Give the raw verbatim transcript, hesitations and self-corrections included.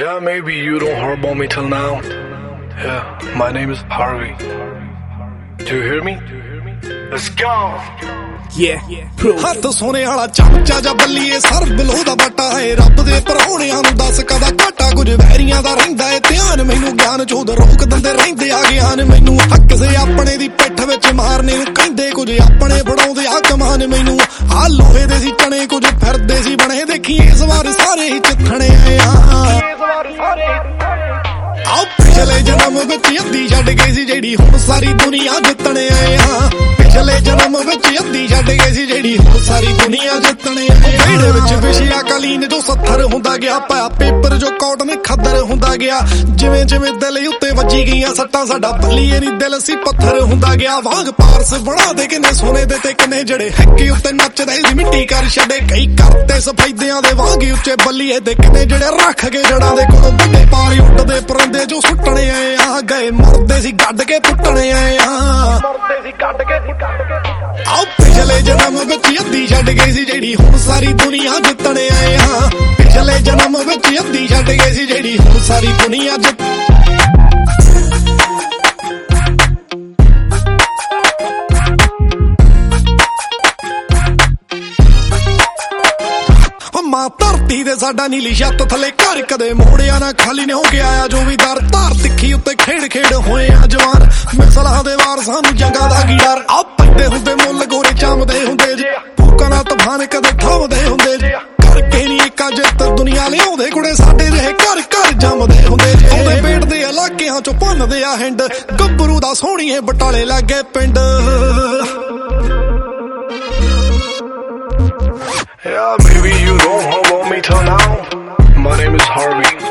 Yeah, maybe you don't hear about me till now. Yeah, my name is Harvey. Do you hear me? Let's go. ਹੱਥ ਸੋਨੇ ਵਾਲਾ ਚਮਚਾ ਜਾਂ ਬੱਲੀਏ sir ਬਲੋ ਦਾ ਬਟਾ ਹੈ ਰੱਬ ਦੇ ਪਰੌਣਿਆਂ ਨੂੰ ਦੱਸ ਕਦਾ ਘਾਟਾ ਕੁਝ ਵੈਰੀਆਂ ਦਾ ਰਹਿੰਦਾ ਏ ਧਿਆਨ ਮੈਨੂੰ ਗਿਆਨ ਚੋਦ ਰੋਕ ਦਿੰਦੇ ਰਹਿੰਦੇ ਆ ਗਿਆਨ ਮੈਨੂੰ ਹੱਕ ਸੇ ਆਪਣੇ ਦੀ ਪਿੱਠ ਵਿੱਚ ਮਾਰਨੇ ਨੂੰ ਕਹਿੰਦੇ ਕੁਝ ਆਪਣੇ ਫੜਾਉਂਦੇ ਆ ਕਮਾਨ ਮੈਨੂੰ ਆ ਲੋਹੇ ਦੇ ਸੀ ਚਣੇ ਕੁਝ ਫਿਰਦੇ ਸੀ ਬਣੇ ਦੇਖੀ ਇਸ ਵਾਰ ਸਾਰੇ ਹੀ ਚਿੱਥਣੇ ਆ ਆਓ ਪਿਛਲੇ ਜਨਮ ਵਿੱਚ ਅੱਧੀ ਛੱਡ ਗਈ ਸੀ ਜਿਹੜੀ ਹੁਣ ਸਾਰੀ ਦੁਨੀਆ ਜਿੱਤਣੇ ਆਏ ਆ ਪਿਛਲੇ ਜਨਮ ਵਿੱਚ ਅੱਧੀ ਛੱਡ ਗਈ ਸੀ ਜਿਹੜੀ ਹੁਣ ਸਾਰੀ ਦੁਨੀਆ ਜਿੱਤਣੇ ਵਿਹੜੇ ਵਿੱਚ ਵਿਸ਼ਿਆ ਕਾਲੀਨ ਜੋ ਸੱਥਰ ਹੁੰਦਾ ਗਿਆ ਪਾਇਆ ਪੇਪਰ ਜੋ ਕਾਟਨ ਖੱਦਰ ਹੁੰਦਾ ਗਿਆ ਜਿਵੇਂ ਜਿਵੇਂ ਦਿਲ ਉੱਤੇ ਵੱਜੀ ਗਈਆਂ ਸੱਟਾਂ ਸਾਡਾ ਬੱਲੀਏ ਨੀ ਦਿਲ ਸੀ ਪੱਥਰ ਹੁੰਦਾ ਗਿਆ ਵਾਂਗ ਪਾਰਸ ਬਣਾ ਦੇ ਕਿੰਨੇ ਸੋਨੇ ਦੇ ਤੇ ਕਿੰਨੇ ਜਿਹੜੇ ਹੈਕੇ ਉੱਤੇ ਨੱਚਦੇ ਸੀ ਮਿੱਟੀ ਕਰ ਛੱਡੇ ਕਈ ਕਰਤੇ ਸਫੈਦਿਆਂ ਦੇ ਵਾਂਗ ਉੱਚੇ ਬੱਲੀਏ ਦੇ ਕਿੰਨੇ ਜਿਹੜੇ ਰੱਖ ਕੇ ਜੜਾਂ ਦੇ ਕੋਲੋਂ ਵੱਡੇ ਪਾਰੀ ਉੱਡਦੇ ਪਰੰਦੇ ਜੋ ਸੁੱਟਣੇ ਆਏ ਆ ਗਏ ਮਰਦੇ ਸੀ ਗੱਡ ਕੇ ਪੁੱਟਣੇ ਆਏ ਆ ਮਰਦੇ ਸੀ ਗੱਡ ਕੇ ਆਓ ਪਿਛਲੇ ਜਨਮ ਵਿੱਚ ਅੱਧੀ ਛੱਡ ਗਈ ਸੀ ਜਿਹੜੀ ਹੁਣ ਸਾਰੀ ਦੁਨੀਆ ਜਿੱਤਣੇ ਆਏ ਆ ਪਿਛਲੇ ਜਨਮ ਵਿੱਚ ਅੱਧੀ ਛੱਡ ਗਈ ਸੀ ਜਿਹੜੀ ਹੁਣ ਸਾਰੀ ਦੁਨੀਆ ਜਿੱਤ ਮਾਂ ਧਰਤੀ ਦੇ ਸਾਡਾ ਨੀਲੀ ਛੱਤ ਥੱਲੇ ਘਰ ਕਦੇ ਮੋੜਿਆ ਨਾ ਖਾਲੀ ਨੇ ਹੋ ਕੇ ਆਇਆ ਜੋ ਵੀ ਦਰ ਧਾਰ ਤਿੱਖੀ ਉੱਤੇ ਖੇਡ ਖੇਡ ਹੋਏ ਆ ਜਵਾਨ ਮਿਸਲਾਂ ਦੇ ਵਾਰ ਸਾਨੂੰ ਜੰਗਾਂ ਦਾ ਕੀ ਡਰ ਆ ਪੈਂਦੇ ਹੁੰਦੇ ਮੁੱਲ ਗੋਰੇ ਚਮਦੇ ਹੁੰਦੇ ਜੇ ਭੂਕਾਂ ਨਾਲ ਤੂਫਾਨ ਕਦੇ ਠਾਉਂਦੇ ਹੁੰਦੇ ਜੇ ਕਰਕੇ ਨੀ ਇੱਕ ਜਿੱਤ ਦੁਨੀਆ ਲਿਆਉਂਦੇ ਕੁੜੇ ਸਾਡੇ ਰਹੇ ਘਰ ਘਰ ਜੰਮਦੇ ਹੁੰਦੇ ਜੇ ਉਹਦੇ ਪੇਟ ਦੇ ਇਲਾਕਿਆਂ ਚੋਂ ਭੰਨਦੇ ਆ ਹਿੰਡ ਗੱਭਰੂ ਦਾ ਸੋਹਣੀਏ ਬਟਾਲੇ ਲੱਗੇ ਪਿੰਡ Yeah, maybe you don't know about me till now. My name is Harvey.